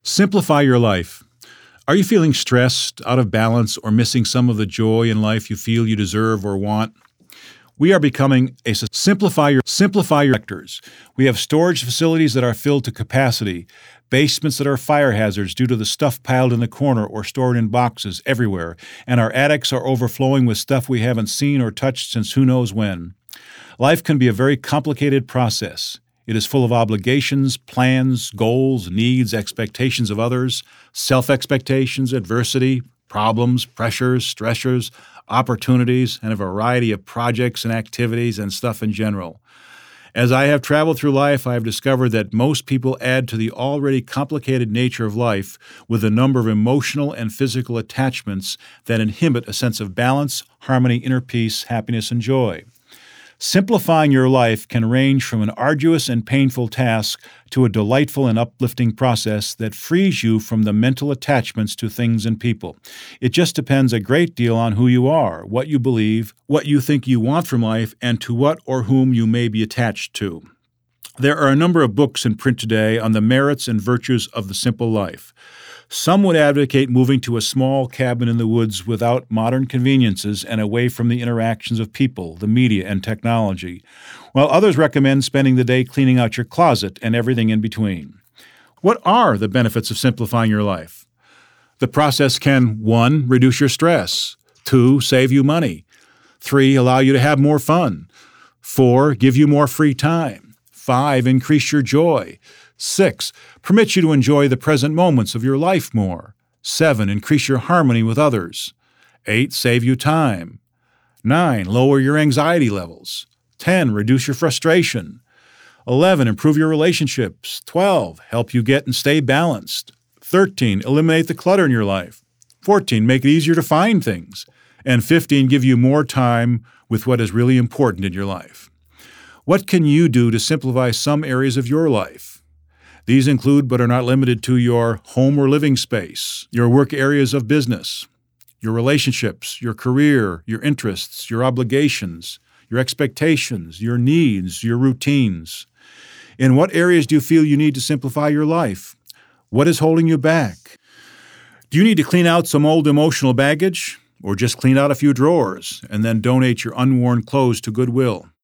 Simplify your life. Are you feeling stressed, out of balance, or missing some of the joy in life you feel you deserve or want? We are becoming a simplify your sectors. We have storage facilities that are filled to capacity, basements that are fire hazards due to the stuff piled in the corner or stored in boxes everywhere, and our attics are overflowing with stuff we haven't seen or touched since who knows when. Life can be a very complicated process. It is full of obligations, plans, goals, needs, expectations of others, self-expectations, adversity, problems, pressures, stressors, opportunities, and a variety of projects and activities and stuff in general. As I have traveled through life, I have discovered that most people add to the already complicated nature of life with a number of emotional and physical attachments that inhibit a sense of balance, harmony, inner peace, happiness, and joy. Simplifying your life can range from an arduous and painful task to a delightful and uplifting process that frees you from the mental attachments to things and people. It just depends a great deal on who you are, what you believe, what you think you want from life, and to what or whom you may be attached to. There are a number of books in print today on the merits and virtues of the simple life. Some would advocate moving to a small cabin in the woods without modern conveniences and away from the interactions of people, the media, and technology, while others recommend spending the day cleaning out your closet and everything in between. What are the benefits of simplifying your life? The process can 1. Reduce your stress, 2. Save you money, 3. Allow you to have more fun, 4. Give you more free time, 5. Increase your joy, 6. Permit you to enjoy the present moments of your life more. 7. Increase your harmony with others. 8. Save you time. 9. Lower your anxiety levels. 10. Reduce your frustration. 11. Improve your relationships. 12. Help you get and stay balanced. 13. Eliminate the clutter in your life. 14. Make it easier to find things. And 15. Give you more time with what is really important in your life. What can you do to simplify some areas of your life? These include, but are not limited to, your home or living space, your work areas of business, your relationships, your career, your interests, your obligations, your expectations, your needs, your routines. In what areas do you feel you need to simplify your life? What is holding you back? Do you need to clean out some old emotional baggage, or just clean out a few drawers and then donate your unworn clothes to Goodwill?